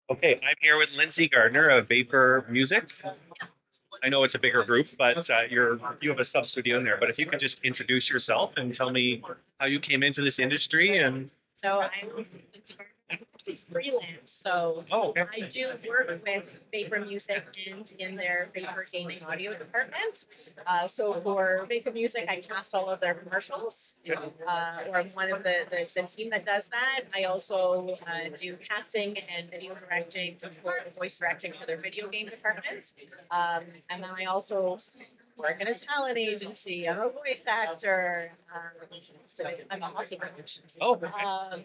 Okay, I'm here with Lindsay Gardner of Vapor Music. I know it's a bigger group, but you have a sub studio in there. But if you could just introduce yourself and tell me how you came into this industry and So I'm freelance. So oh, okay. I do work with Vapor Music and in their Vapor Gaming Audio department. So for Vapor Music, I cast all of their commercials, or I'm one of the team that does that. I also do casting and video directing for voice directing for their video game department. And then I also work in a talent agency. I'm a voice actor. So I'm a hockey coach. Oh, okay.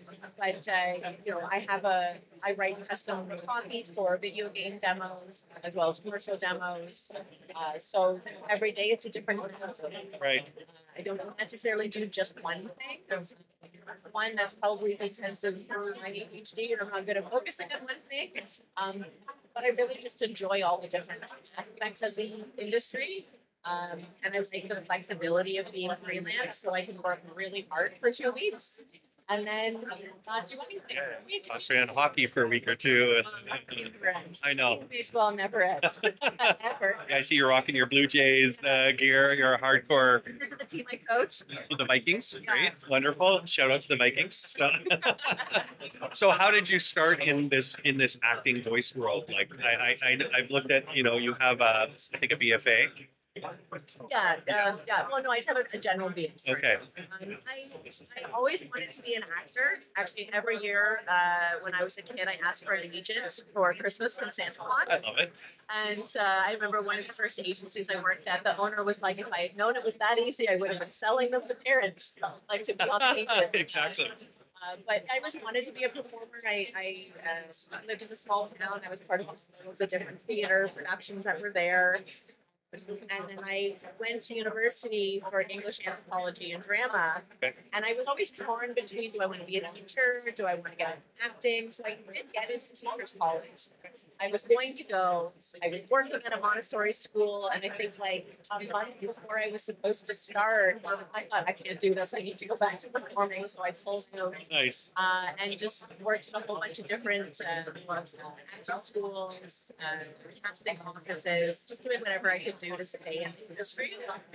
I write custom copy for video game demos as well as commercial demos. So every day it's a different. Right. I don't necessarily do just one thing. There's one that's probably because of my ADHD and I'm not good at focusing on one thing. But I really just enjoy all the different aspects of the industry. And I like the flexibility of being freelance, so I can work really hard for 2 weeks and then not do anything for a week. Concentrate on hockey for a week or two. Never ends. I know. Baseball never ends. Ever. I see you're rocking your Blue Jays gear. You're a hardcore. The team I coach. The Vikings, great, wonderful. Shout out to the Vikings. So, how did you start in this acting voice world? Like, I've looked at you have I think a BFA. Yeah. Well, no, I have a general being. Okay. I always wanted to be an actor. Actually, every year when I was a kid, I asked for an agent for Christmas from Santa Claus. I love it. And I remember one of the first agencies I worked at, the owner was like, if I had known it was that easy, I would have been selling them to parents, like to be on the agent. Exactly. But I always wanted to be a performer. I lived in a small town. I was part of all the different theater productions that were there. And then I went to university for English anthropology and drama. Okay. And I was always torn between, do I want to be a teacher? Do I want to get into acting? So I did get into teachers college. I was going to go, I was working at a Montessori school. And I think like a month before I was supposed to start, I thought, I can't do this. I need to go back to performing. So I pulled notes Nice. and just worked in a whole bunch of different acting schools, casting offices, just doing whatever I could do to stay in the industry.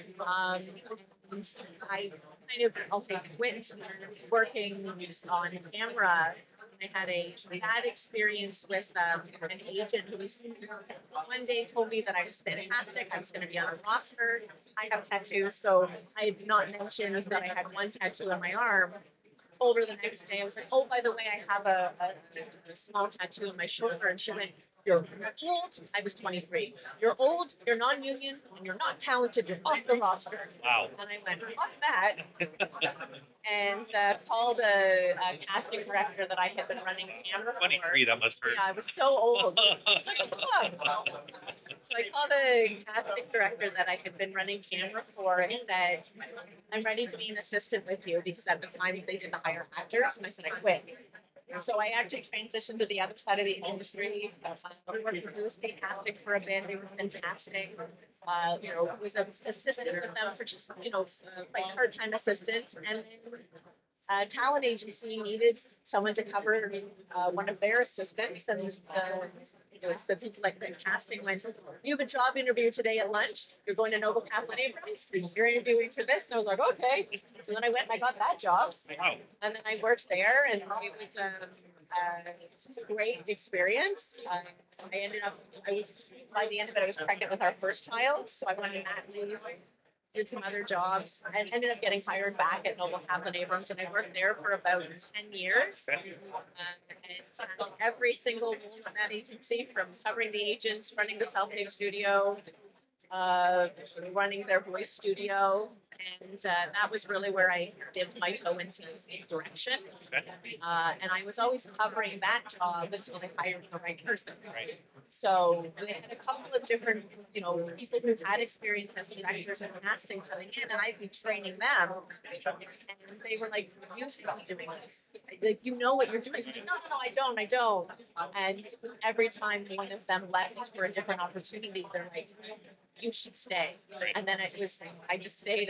I kind of also quit working on camera. I had a bad experience with an agent who was one day told me that I was fantastic. I was going to be on a roster. I have tattoos, so I had not mentioned that I had one tattoo on my arm. Told her the next day, I was like, oh, by the way, I have a small tattoo on my shoulder. And she went, you're old. I was 23. You're old, you're non union, and you're not talented. You're off the roster. Wow. And I went, fuck that. And called a casting director that I had been running camera for. 23, that must hurt. Yeah, I was so old. It's like, fuck. So I called a casting director that I had been running camera for and said, I'm ready to be an assistant with you because at the time they didn't hire actors. And I said, I quit. And so I actually transitioned to the other side of the industry. I worked with Louis K. Casting for a bit. They were fantastic. Was an assistant with them for just, like part-time assistant. And then talent agency needed someone to cover one of their assistants, and the people like the casting went, you have a job interview today at lunch. You're going to Noble Kaplan Abrams. You're interviewing for this. And I was like, okay. So then I went and I got that job. Wow. And then I worked there, and it was a great experience. By the end of it, I was pregnant with our first child. So I went on mat leave, did some other jobs, and ended up getting hired back at Noble Kaplan Abrams, and I worked there for about 10 years. And every single role in that agency, from covering the agents, running the self-tape studio, running their voice studio, and that was really where I dipped my toe into direction. And I was always covering that job until they hired the right person. Right. So they had a couple of different, people who had experience as directors and casting coming in, and I'd be training them. And they were like, "You should be doing this. Like, you know what you're doing." Like, no, I don't. And every time one of them left for a different opportunity, they're like, you should stay. And then I just stayed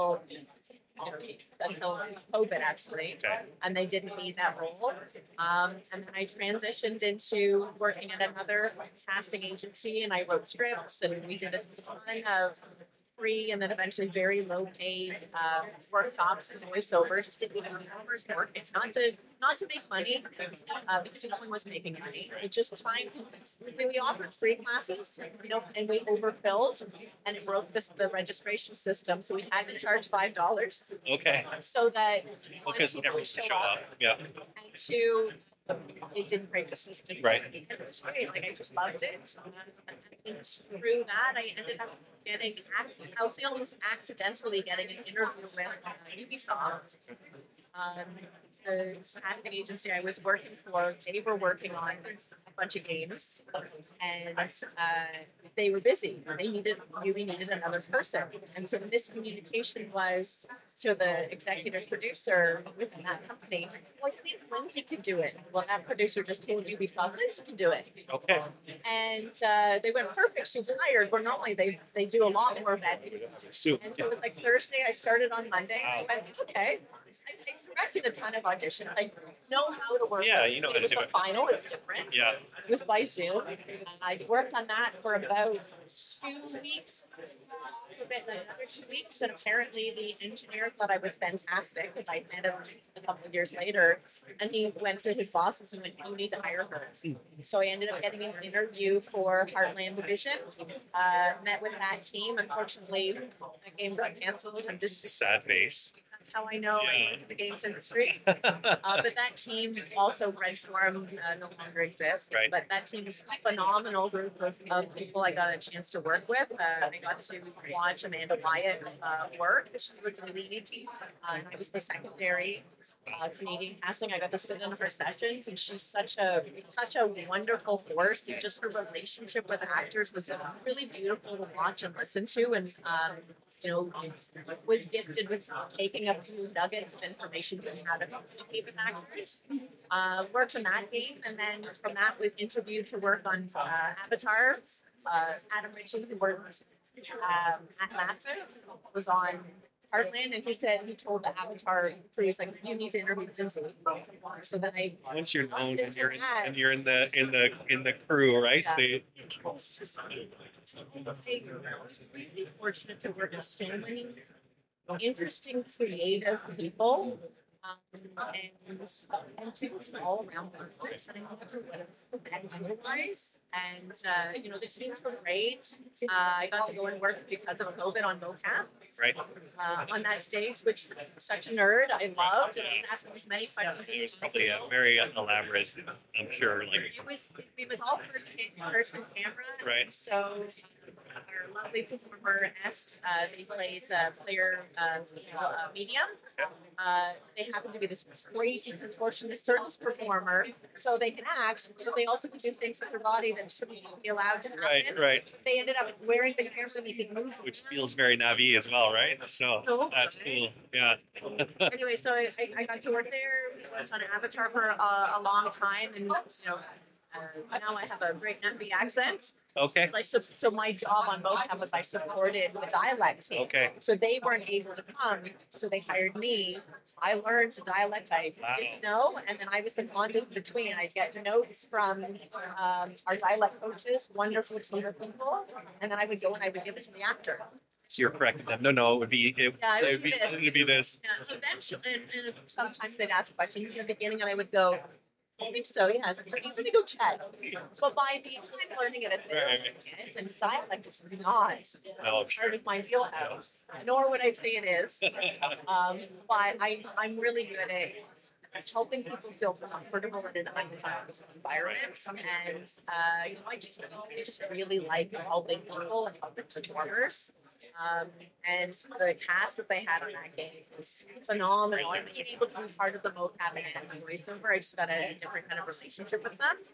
until COVID actually, Okay. and they didn't need that role. And then I transitioned into working at another casting agency, and I wrote scripts, and we did a ton of free and then eventually very low paid workshops and voiceovers just to make performers work. It's not to make money because no one was making money. It just trying to we offered free classes, and we overfilled and it broke the registration system. So we had to charge $5 Okay. so that Because people everyone would should show up. Yeah. and two, it didn't break the system. Right. It was great. Like I just loved it. And through that, I ended up getting. I was almost accidentally getting an interview with Ubisoft. Um, the casting agency I was working for, they were working on a bunch of games, and they were busy. Ubi needed another person, and so the miscommunication was to the executive producer within that company. Well, I think Lindsay could do it. Well, that producer just told Ubisoft Lindsay can do it, Okay. and they went perfect. She's hired. Where normally they do a lot more vetting. Super. And so it was like Thursday. I started on Monday. Wow. I went, okay. I directed a ton of auditions. I know how to work. Yeah, you know how it to was do the it. final. It's different. Yeah. It was by Zoom. I worked on that for about 2 weeks. A bit like another 2 weeks, and apparently the engineer thought I was fantastic because I met him a couple of years later, and he went to his bosses and went, "You need to hire her." So I ended up getting an interview for Heartland Division. Met with that team. Unfortunately, that game got canceled. And just Sad face. that's how I know I went to the games industry. But that team also, Red Storm, no longer exists. Right. But that team is a phenomenal group of people I got a chance to work with. I got to watch Amanda Wyatt work. She was the lead. I was the secondary Canadian casting. I got to sit in her sessions, and she's such a wonderful force. And just her relationship with actors was really beautiful to watch and listen to. And was gifted with taking a few nuggets of information on how to communicate with actors. Worked on that game, and then from that was interviewed to work on Avatar. Adam Ritchie, who worked at Massive, was on Heartland, and he told the Avatar crew, he's like, "You need to interview Lindsay." So then I Once you're known and you're in, that. and you're in the crew, right? Yeah. They, was just I was really fortunate to work with so many interesting, creative people. And people from all around the world. And I never would have met otherwise. And the teams were great. I got to go and work because of COVID on mocap. right? On that stage, which such a nerd I loved, and I was asking as many questions. It was probably a very elaborate, I'm sure. Like, It was all person camera. Right. So our lovely performer S, they played player medium. They happen to be this crazy contortionist circus performer, so they can act, but they also can do things with their body that shouldn't be allowed to happen. right. They ended up wearing the camera so they could move. Which feels very Navi as well, right? So that's cool. Yeah. Anyway, so I got to work there. Worked on Avatar for a long time, and now I have a great Navi accent. Okay. So my job on mocap was I supported the dialect team. Okay. So they weren't able to come, so they hired me. I learned the dialect I didn't know, and then I was the conduit between. I'd get notes from our dialect coaches, wonderful team of people, and then I would go and I would give it to the actor. So you're correcting them. No, it would be it would be this. Yeah, eventually, and sometimes they'd ask questions in the beginning, and I would go, "I think so, yes. Let me go check." But by the time learning it at the and dialect is not No, I'm sure. part of my wheelhouse, nor would I say it is. But I'm really good at helping people feel comfortable in an uncomfortable environment. And I just really like helping people and helping performers. And the cast that they had on that game was phenomenal. And being able to be part of the mocap and the voiceover, I just got a different kind of relationship with them.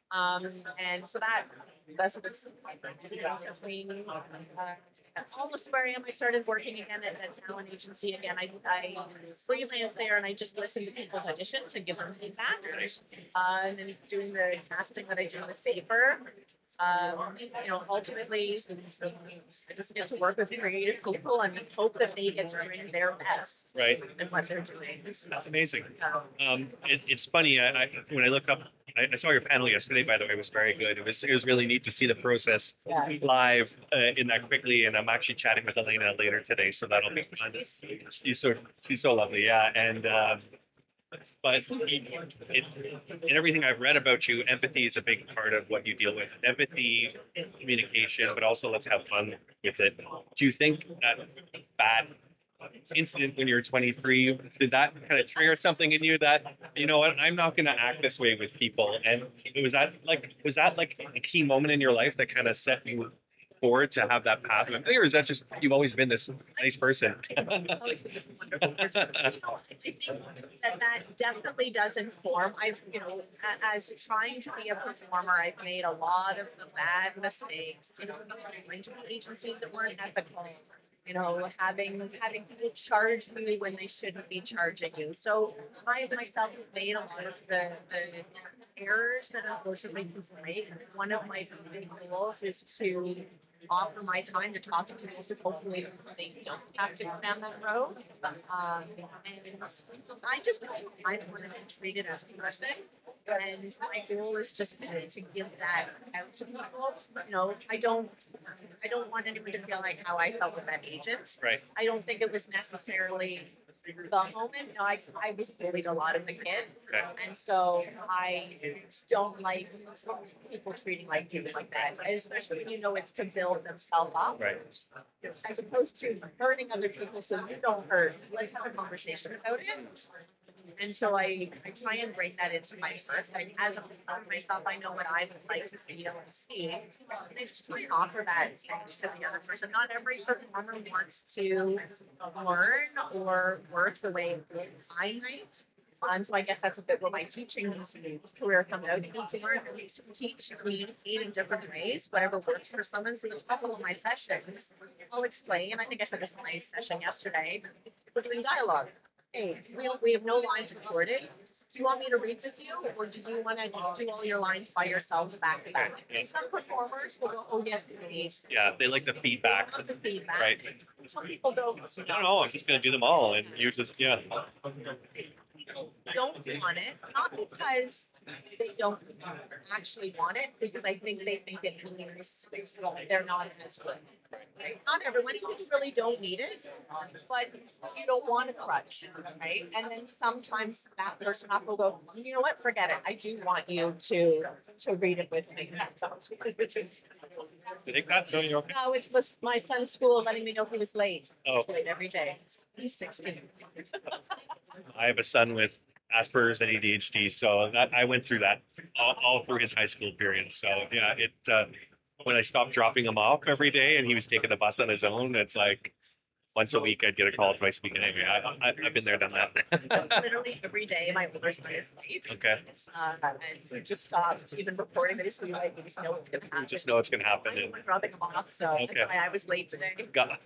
And so that's what it's between almost where I am. I started working again at that talent agency again. I freelance there and I just listen to people's auditions and give them feedback. Nice. And then doing the casting that I do with Vapor. Ultimately, I just get to work with creative people and hope that they get to bring their best Right. in what they're doing. That's amazing. Um, It's funny. When I look up, I saw your panel yesterday. By the way, it was very good. It was really neat to see the process Yeah. live in that quickly. And I'm actually chatting with Elena later today, so that'll be fun. She's so lovely. Yeah, and but in everything I've read about you, empathy is a big part of what you deal with. Empathy, communication, but also let's have fun with it. Do you think that bad incident when you were 23, did that kind of trigger something in you that, you know what, I'm not going to act this way with people? And was that like a key moment in your life that kind of set you forward to have that path? Or is that just you've always been this nice person? Always been this wonderful person. I think that definitely does inform. As trying to be a performer, I've made a lot of the bad mistakes. Going to agencies that weren't ethical. Having people charge you when they shouldn't be charging you. So I myself have made a lot of the errors that unfortunately people make. One of my big goals is to offer my time to talk to people so hopefully they don't have to go down that road. And I just I want to be treated as a person. And my goal is just to give that out to people. I don't want anyone to feel like how I felt with that agent. Right. I don't think it was necessarily the moment. I was bullied a lot as a kid. Okay. And so I don't like people treating like people like that, especially when you know it's to build themselves up. Right. As opposed to hurting other people so you don't hurt. Let's have a conversation about it. And so I try and bring that into my work. Like as a performer myself, I know what I would like to feel and see. And I just try and offer that to the other person. Not every performer wants to learn or work the way I might. So I guess that's a bit where my teaching career comes out. You need to learn to teach, communicate in different ways, whatever works for someone. So the couple of my sessions, I'll explain. I think I said this in my session yesterday. We're doing dialogue. Hey, we have no lines recorded. Do you want me to read with you, or do you want to do all your lines by yourself back to back? And some performers will go, oh yes, please. Yeah, they like the feedback. Love the feedback. Right. Some people don't. I don't know. I'm just going to do them all, and you just People don't want it, not because they don't actually want it, because I think they think it means they're not as good. Right? Not everyone, so you really don't need it, but you don't want a crutch, right? And then sometimes that person up will go, you know what, forget it. I do want you to read it with me. you think that? No, you're okay. No, it was my son's school letting me know he was late. Oh. He's late every day. He's 16. I have a son with Asperger's and ADHD, so I went through that all through his high school period. So yeah, when I stopped dropping him off every day and he was taking the bus on his own, it's like once a week I'd get a call, twice a week. Anyway, I've been there, done that. Literally every day, my older son is late. Okay. And just stopped even reporting that he's going to be late. We just know what's going to happen. You just know it's going to happen. I don't want to dropping him off, so Okay. that's why I was late today. Got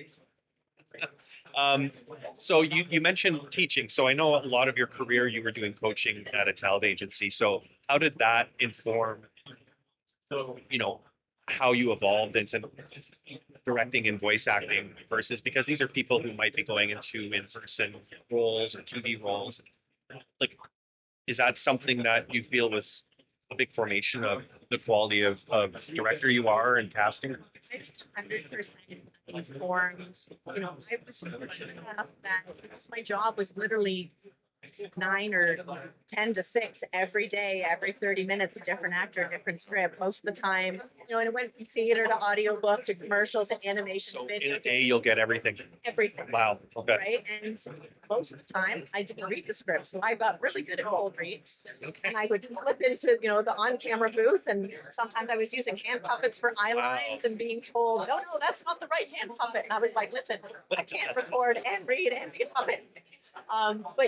so you mentioned teaching. So I know a lot of your career you were doing coaching at a talent agency. So how did that inform, how you evolved into directing and voice acting versus, because these are people who might be going into in-person roles or TV roles. Like, is that something that you feel was a big formation of the quality of director you are and casting? It's 100% informed. I was fortunate enough that because my job was literally 9 or 10 to 6 every day, every 30 minutes, a different actor, a different script. Most of the time, and it went from theater to audiobook to commercials to animation So to in video. a day you'll get everything. Everything. Wow. Okay. Right. And most of the time I didn't read the script. So I got really good at cold reads. Okay. And I would flip into, the on-camera booth. And sometimes I was using hand puppets for eye lines and being told, no, that's not the right hand puppet. And I was like, listen, I can't record and read and be a puppet. But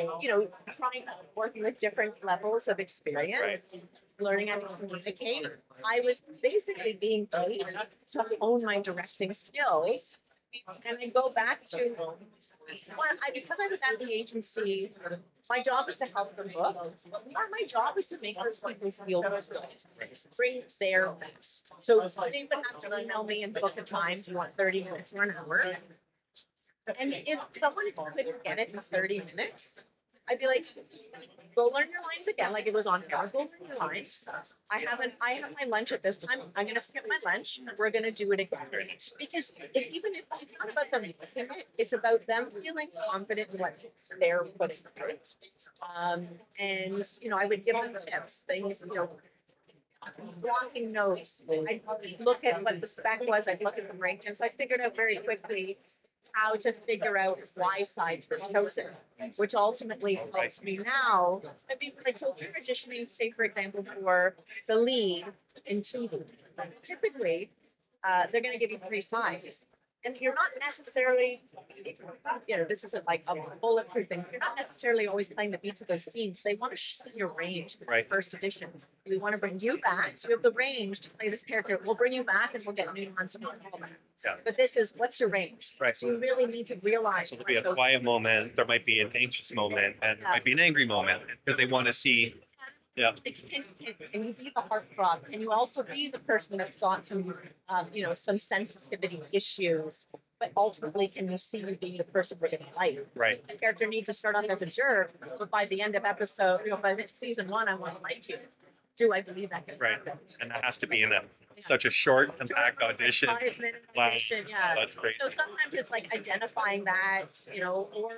trying working with different levels of experience, learning how to communicate. I was basically being paid to hone my directing skills. And I go back to because I was at the agency, my job was to help them book. My job was to make those people feel good, bring their best. So they would have to email me and book a time. Do you want 30 minutes or an hour? And if someone couldn't get it in 30 minutes, I'd be like, go learn your lines again. Like it was on camera. Go learn your lines. I have my lunch at this time. I'm gonna skip my lunch. We're gonna do it again. Because even if it's not about them making it, it's about them feeling confident in what they're putting out. And I would give them tips, things, blocking notes. I'd look at what the spec was. I'd look at the breakdown. So I figured out very quickly how to figure out why sides were chosen, which ultimately helps me now. I mean, like, so if you're auditioning, say, for example, for the lead in TV, typically they're going to give you 3 sides. And you're not necessarily, this isn't like a bulletproof thing. You're not necessarily always playing the beats of those scenes. They want to see your range in the first edition. We want to bring you back. So we have the range to play this character. We'll bring you back and we'll get nuance and all that. Yeah. But this is, what's your range? Right. So you really need to realize. So there'll be a quiet moment, there might be an anxious moment, and there might be an angry moment because they want to see. Yeah. Can you be the heartthrob? Can you also be the person that's got some, some sensitivity issues? But ultimately, can you see you being the person we're going to like? Right. The character needs to start off as a jerk, but by the end of episode, by this season 1, I want to like you. Do I believe that can happen? And that has to be in such a short and packed audition. 5-minute Wow. audition, yeah. That's great. So sometimes it's like identifying that, or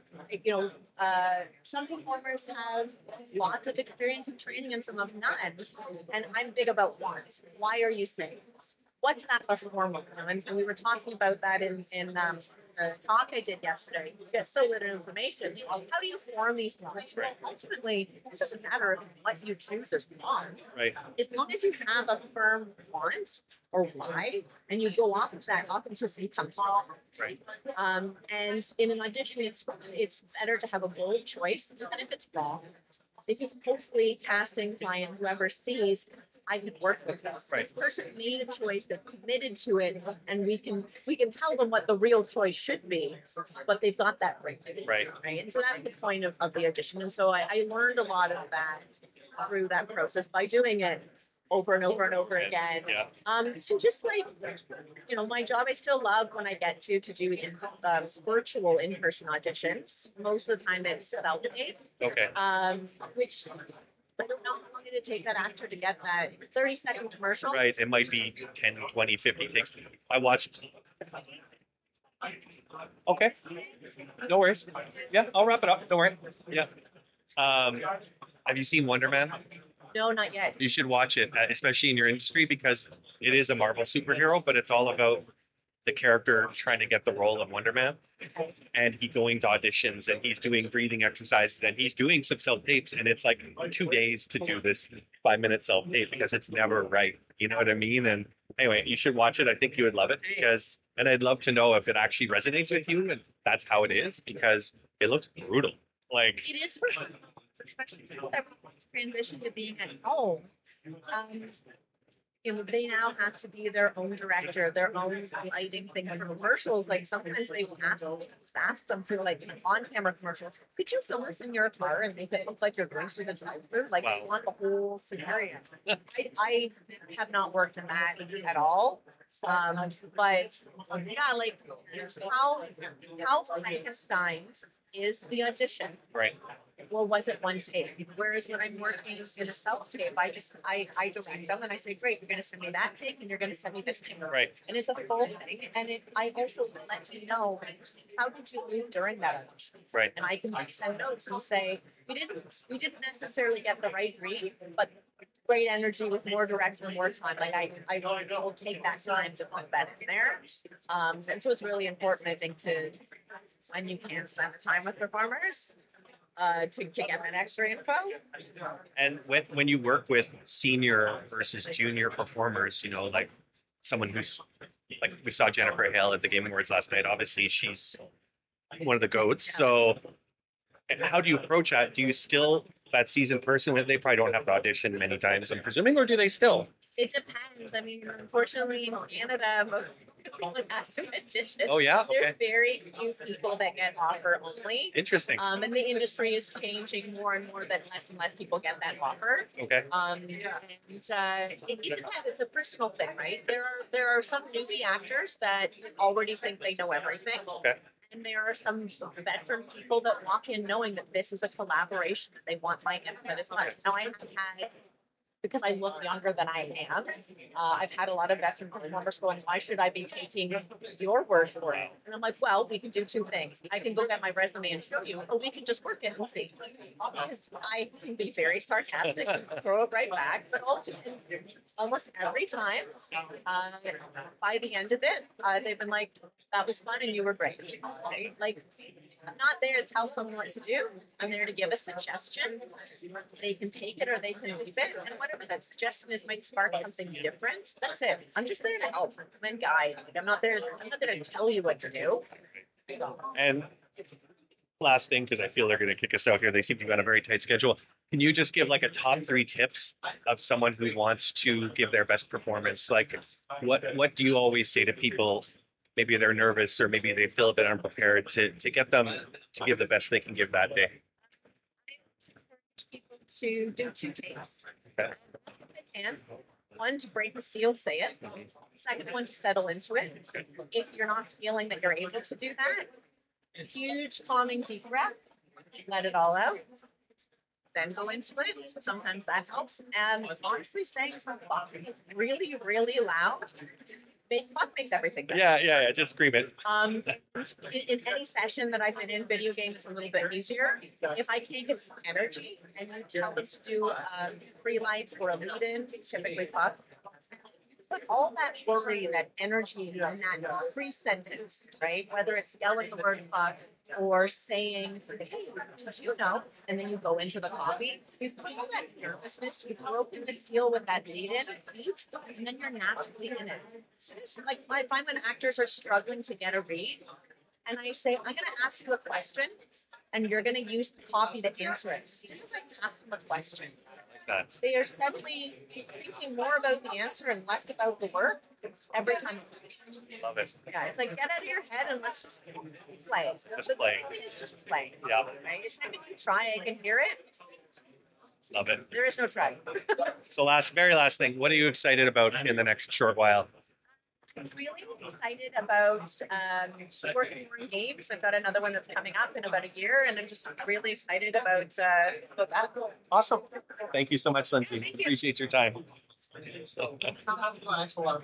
some performers have lots of experience and training and some have none. And I'm big about wants. Why are you saying this? What's that performer? And we were talking about that in the talk I did yesterday. You get so little information. How do you form these wants? Well, ultimately, it doesn't matter if what you choose is wrong. Right. As long as you have a firm want or why, and you go off of that, authenticity comes wrong. Right. And in an audition, it's better to have a bold choice, even if it's wrong, because hopefully casting, client, whoever sees, I can work with this. Right. This person made a choice that committed to it, and we can tell them what the real choice should be, but they've got that right. Right. And so that's the point of the audition. And so I learned a lot of that through that process by doing it over and over and over again. Yeah. And just like, my job, I still love when I get to do virtual in-person auditions. Most of the time it's self-tape. Okay. Which I don't know how long did it take that actor to get that 30-second commercial. Right. It might be 10, 20, 50 takes. I watched. Okay. No worries. Yeah, I'll wrap it up. Don't worry. Yeah. Have you seen Wonder Man? No, not yet. You should watch it, especially in your industry, because it is a Marvel superhero, but it's all about the character trying to get the role of Wonder Man. And he going to auditions and he's doing breathing exercises and he's doing some self-tapes. And it's like 2 days to do this 5-minute self-tape because it's never right. You know what I mean? And anyway, you should watch it. I think you would love it and I'd love to know if it actually resonates with you and that's how it is, because it looks brutal. Like it is, especially since everyone's transition to being at home. They now have to be their own director, their own lighting thing for commercials. Like sometimes they will ask them for like an on-camera commercial. Could you film this in your car and make it look like you're going through the drive-thru? Like they want the whole scenario. I have not worked in that at all. But yeah, like how Frankenstein is the audition. right. Well, was it one take? Whereas when I'm working in a self-tape, I direct them and I say, great, you're going to send me that take and you're going to send me this take. Right. And it's a full thing. And I also let you know, how did you move during that audition? Right. And I can send notes and say, we didn't necessarily get the right read, but great energy with more direction, more time. Like I will take that time to put that in there. And so it's really important, I think, when you can spend the time with performers, to get that extra info. And when you work with senior versus junior performers, like someone who's like we saw Jennifer Hale at the Game Awards last night. Obviously, she's one of the goats. So And how do you approach that? Do you still that seasoned person that they probably don't have to audition many times, I'm presuming, or do they still? It depends. I mean, unfortunately, in Canada, most everyone has to audition. Oh yeah, There's okay, very few people that get offer only. interesting. And the industry is changing more and more that less and less people get that offer. Okay, It depends. It's a personal thing, right? There are some newbie actors that already think they know everything. okay, And there are some veteran people that walk in knowing that this is a collaboration, that they want my input as much. Now I have had, because I look younger than I am, I've had a lot of veteran members going, why should I be taking your word for it? And I'm like, well, we can do two things. I can go get my resume and show you, or we can just work it and see. Because I can be very sarcastic and throw it right back, but ultimately, almost every time, uh, by the end of it, they've been like, that was fun and you were great. Like, I'm not there to tell someone what to do. I'm there to give a suggestion. They can take it or they can leave it. And whatever that suggestion is might spark something different. That's it. I'm just there to help and guide. I'm not there to tell you what to do. So, and last thing, because I feel they're going to kick us out here. They seem to be on a very tight schedule. Can you just give like a top three tips of someone who wants to give their best performance? Like, what do you always say to people? Maybe they're nervous or maybe they feel a bit unprepared to get them to give the best they can give that day. I encourage people to do two takes. Okay. If they can. One, to break the seal, say it. Second one, to settle into it. If you're not feeling that you're able to do that, huge calming deep breath, let it all out, then go into it. Sometimes that helps. And honestly, saying fuck really, really loud, fuck makes everything better. Yeah. Just scream it. In any session that I've been in, video game is a little bit easier. If I can't get some energy and you tell them to do a pre-light or a lead-in, typically fuck. But all that worry, that energy, and that pre-sentence, right? Whether it's yelling the word fuck or saying, hey, did you know? And then you go into the copy. You've put all that nervousness, you've broken the seal with that lead-in beat, and then you're naturally in it. So it's like I find when actors are struggling to get a read, and I say, I'm going to ask you a question, and you're going to use the copy to answer it. As soon as I ask them a question, That. they are suddenly thinking more about the answer and less about the work every time. Love it. Yeah, it's like get out of your head and let's just play. Just play. The thing is just play. Yeah. Right? The second you try, I can hear it. Love it. There is no try. So very last thing, what are you excited about in the next short while? I'm really excited about just working more in games. I've got another one that's coming up in about a year, and I'm just really excited about that. Awesome. Thank you so much, Lindsay. Thank you. Appreciate your time.